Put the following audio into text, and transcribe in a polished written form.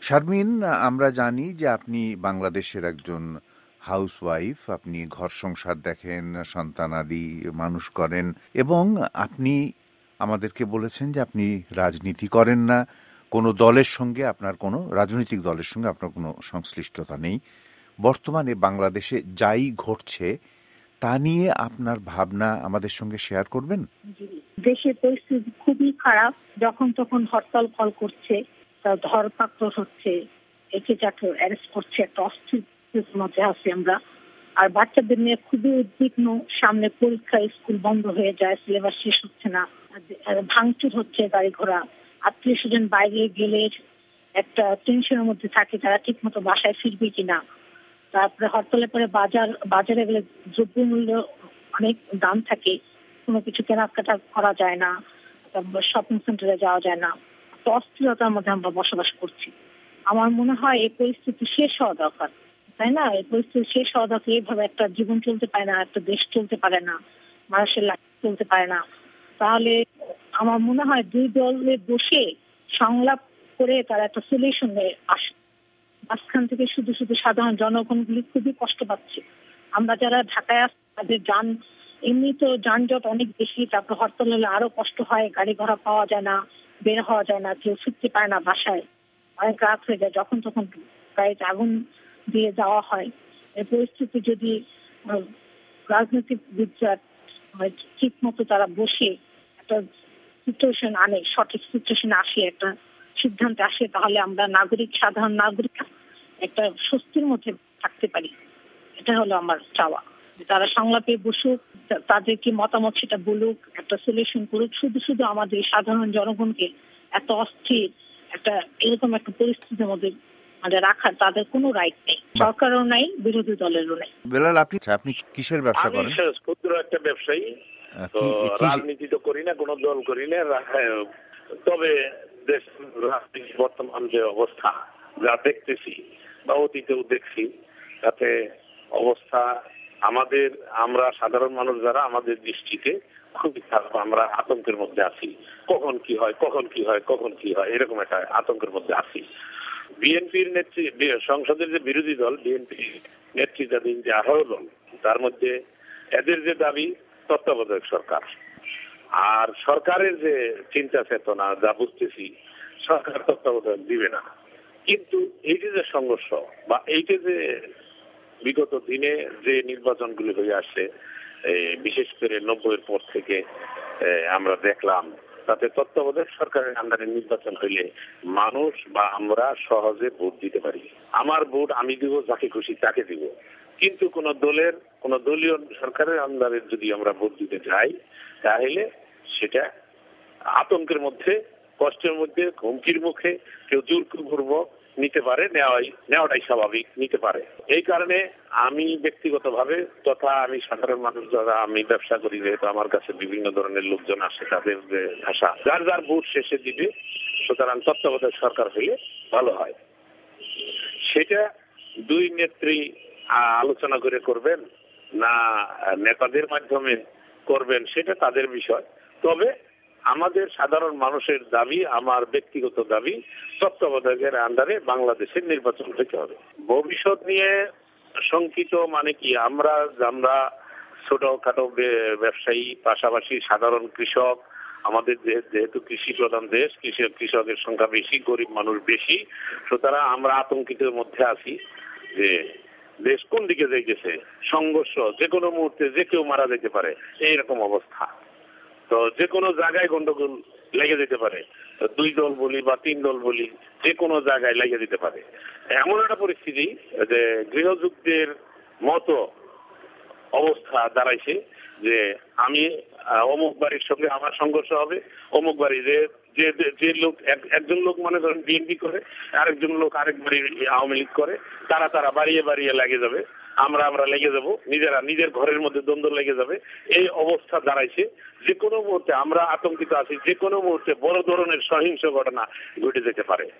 শারমিন, আমরা জানি যে আপনি বাংলাদেশের একজন হাউসওয়াইফ। আপনি ঘর সংসার দেখেন, সন্তানাদি মানুষ করেন, এবং আপনি আমাদেরকে বলেছেন যে আপনি রাজনীতি করেন না, কোনো দলের সঙ্গে আপনার কোনো রাজনৈতিক দলের সঙ্গে আপনার কোনো সংশ্লিষ্টতা নেই। বর্তমানে বাংলাদেশে যাই ঘটছে তা নিয়ে আপনার ভাবনা আমাদের সঙ্গে শেয়ার করবেন? দেশের পরিস্থিতি খুবই খারাপ। যখন তখন হরতাল কল করছে, ধরপাকড় হচ্ছে, একে যাকে অ্যারেস্ট করছে, একটা অস্থির মধ্যে আছি আমরা। আর বাচ্চাদের নিয়ে খুবই উদ্বিগ্ন। সামনে পরীক্ষা, স্কুল বন্ধ হয়ে যায়, সিলেবাস শেষ হচ্ছে না, ভাঙচুর হচ্ছে, গাড়ি ঘোড়া, আত্মীয় স্বজন বাইরে গেলে একটা টেনশনের মধ্যে থাকে তারা ঠিক মতো বাসায় ফিরবে কিনা। তারপরে হরতালের পরে বাজারে গেলে দ্রব্যমূল্য অনেক দাম থাকে, কোনো কিছু কেনাকাটা করা যায় না, শপিং সেন্টারে যাওয়া যায় না। তো অস্থিরতার মধ্যে আমরা বসবাস করছি। আমার মনে হয় এই পরিস্থিতি শেষ হওয়া দরকার, তাই না? এই পরিস্থিতি শেষ হওয়া দরকার। এইভাবে একটা জীবন চলতে পারে না, একটা দেশ চলতে পারে না, মানুষের লাইফ চলতে পারে না। তাহলে আমার মনে হয় দুই দলে বসে সংলাপ করে তারা একটা সলিউশন আসে। মাঝখান থেকে শুধু শুধু সাধারণ জনগণগুলি খুবই কষ্ট পাচ্ছে। আমরা যারা ঢাকায় আসছি তাদের এমনি তো যানজট অনেক বেশি, তারপর হরতাল হলে আরো কষ্ট হয়, গাড়ি ঘোড়া পাওয়া যায় না, বের হওয়া যায় না, কেউ ফিরতে পারে না বাসায়, অনেক রাত হয়ে যায়, যখন তখন গাড়িতে আগুন দিয়ে যাওয়া হয়। এই পরিস্থিতি যদি রাজনৈতিকবিদরা ঠিক মতো তারা বসে একটা সিচুয়েশন আনে, সঠিক সিচুয়েশন আসে, একটা সিদ্ধান্তে আসে, তাহলে আমরা সাধারণ নাগরিক একটা স্বস্তির মধ্যে থাকতে পারি। এটা হলো আমার চাওয়া। তারা সংলাপে বসুক, তাদের কি মতামত সেটা বলুক, একটা সলিউশন করুক। শুধু শুধু আমাদের সাধারণ জনগণকে এত অস্থির একটা এরকম একটা পরিস্থিতির মধ্যে রাখার তাদের কোনো রাইট নেই। সরকারও নাই, বিরোধী দলেরও নেই। বেলাল, আপনি কিসের ব্যবসা করেন? আমি ক্ষুদ্র একটা ব্যবসায়ী। তো রাজনীতি তো করি না, কোনো দল করি না। তবে দেশ রাজনীতি বর্তমান যে অবস্থা যা দেখতেছি বা অতীতেও দেখছি, তাতে অবস্থা আমরা সাধারণ মানুষ যারা, আমাদের দৃষ্টিতে খুবই খারাপ। আমরা আতঙ্কের মধ্যে আছি। কখন কি হয় এরকম একটা আতঙ্কের মধ্যে আছি। বিএনপির সংসদের যে বিরোধী দল, বিএনপি নেতৃত্বাধীন যে 18 দল, তার মধ্যে এদের যে দাবি তত্ত্বাবধায়ক সরকার, আর সরকারের যে চিন্তা চেতনা যা বুঝতেছি, সরকার তত্ত্বাবধায়ক দিবে না। কিন্তু এই যে সংঘর্ষ বা এইটা যে বিগত দিনে যে নির্বাচনগুলি হয়ে আসছে, বিশেষ করে 90-এর পর থেকে আমরা দেখলাম, তাতে তত্ত্বাবধায়ক সরকারের আন্ডারে নির্বাচন হইলে মানুষ বা আমরা সহজে ভোট দিতে পারি। আমার ভোট আমি দিব, যাকে খুশি তাকে দিব। কিন্তু কোন দলীয় সরকারের আন্ডারে যদি আমরা ভোট দিতে যাই, তাহলে সেটা আতঙ্কের মধ্যে, কষ্টের মধ্যে, হুমকির মুখে, কেউ জোরপূর্বক নিতে পারে, নেওয়াটাই স্বাভাবিক, নিতে পারে। এই কারণে আমি ব্যক্তিগতভাবে তথা আমি সাধারণ মানুষ যারা, আমি ব্যবসা করি, যেহেতু আমার কাছে বিভিন্ন ধরনের লোকজন আসে, তাদের যে ভাষা, যার ভোট শেষে দিবে, সুতরাং তত্ত্বাবধায়ক সরকার হইলে ভালো হয়। সেটা দুই নেত্রী আলোচনা করে করবেন না নেতাদের মাধ্যমে করবেন, সেটা তাদের বিষয়। তবে আমাদের সাধারণ মানুষের দাবি, আমার ব্যক্তিগত দাবি, তত্ত্বাবধায়কের আন্ডারে বাংলাদেশের নির্বাচন হতে হবে। ভবিষ্যৎ নিয়ে শঙ্কিত মানে কি, আমরা ছোটখাটো ব্যবসায়ী, পাশাপাশি সাধারণ কৃষক, আমাদের যেহেতু কৃষি প্রধান দেশ, কৃষকের সংখ্যা বেশি, গরিব মানুষ বেশি, সুতরাং আমরা আতঙ্কিতের মধ্যে আছি যে দেশ কোন দিকে যাইতেছে। সংঘর্ষ, যে কোনো মুহূর্তে যে কেউ মারা যেতে পারে, এইরকম অবস্থা। তো যে কোনো জায়গায় গন্ডগোল লেগে যেতে পারে, 2 দল বলি বা 3 দল বলি, যে কোনো জায়গায় লেগে যেতে পারে। এমন একটা পরিস্থিতি যে গৃহযুদ্ধের মতো অবস্থা দাঁড়াইছে যে আমি অমুক বাড়ির সঙ্গে আমার সংঘর্ষ হবে, অমুক বাড়ি যে লোক, একজন লোক মনে করেন বিএনপি করে, আরেকজন লোক আরেক বাড়ির আওয়ামী লীগ করে, তারা বাড়িয়ে লেগে যাবে, আমরা লেগে যাব, নিজের ঘরের মধ্যে দ্বন্দ্ব লেগে যাবে। এই অবস্থা দাঁড়াইছে। যে কোনো মুহূর্তে আমরা আতঙ্কিত আছি, যে কোনো মুহূর্তে বড় ধরনের সহিংস ঘটনা ঘটে যেতে পারে।